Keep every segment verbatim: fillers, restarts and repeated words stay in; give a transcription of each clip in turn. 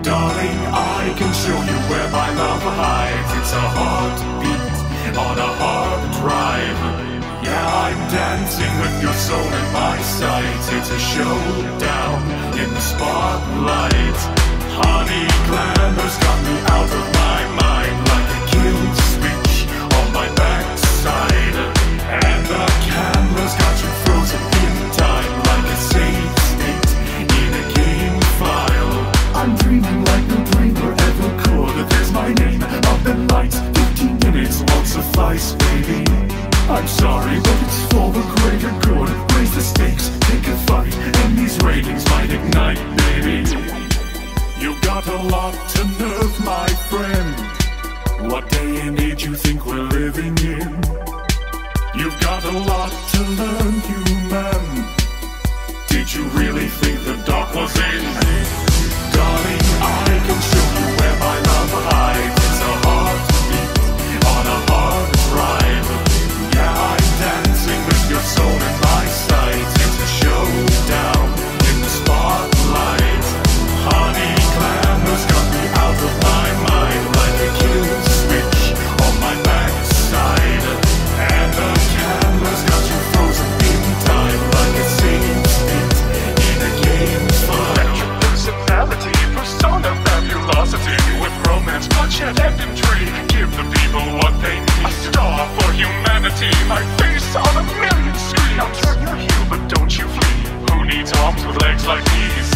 Darling, I can show you where my love hides. It's a heartbeat on a hard drive. Yeah, I'm dancing with your soul in my sights. It's a showdown in the spotlight. Honey, glamour's got me out of my mind, like a kill switch on my backside. And the camera's got you frozen in time, like a safe state in a game file. I'm dreaming like no dreamer ever could. There's my name up in lights. Fifteen minutes won't suffice, baby. I'm sorry, but it's for the greater good. Raise the stakes, take a fight, and these ratings might ignite, baby. You got a lot to nerve, my friend. What day and age you think we're living in? You've got a lot to learn, human. Did you really think the dark was in? Darling, I can show you where my love hides. It's a heartbeat on a hard drive. Yeah, I'm dancing with your soul in my sights. It's a showdown in the spotlight. Honey, glamour's got me out of my mind, like a kill switch on my backside. And the camera's got you frozen in time, like a safe state in a game file. Personality, persona, fabulosity, with romance, bloodshed, and intrigue. Give the people what they need. A star for humanity, my face on a million screens. Now turn your heel, but don't you flee. Who needs arms with legs like these?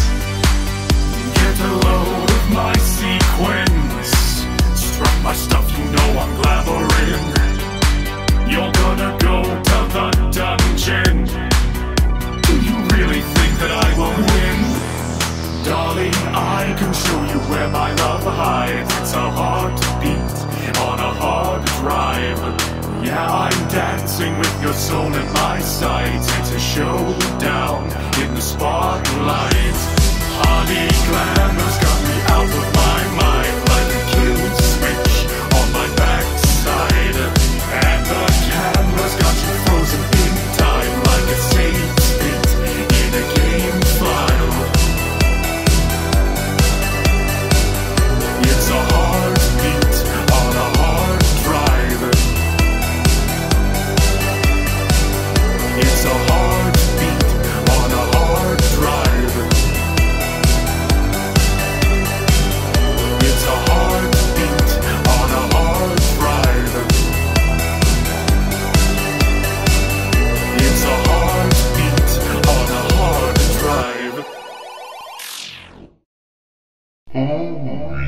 Get a load of my sequence. Struck my stuff, you know I'm glamouring. You're gonna go to the dungeon. Do you really think that I will win? Darling, I can show you where my love hides. It's a heartbeat on a hard drive. Yeah, I'm dancing with your soul in my sights. It's a showdown in the spotlight. Honey, glamour's got me out of my mind, like a kill switch on my backside. And the camera's got you frozen in time, like a safe state in a game file. It's a heartbeat on a hard drive. It's a heartbeat on a hard drive. It's a heartbeat on a hard drive. It's a heartbeat on a hard drive. Oh.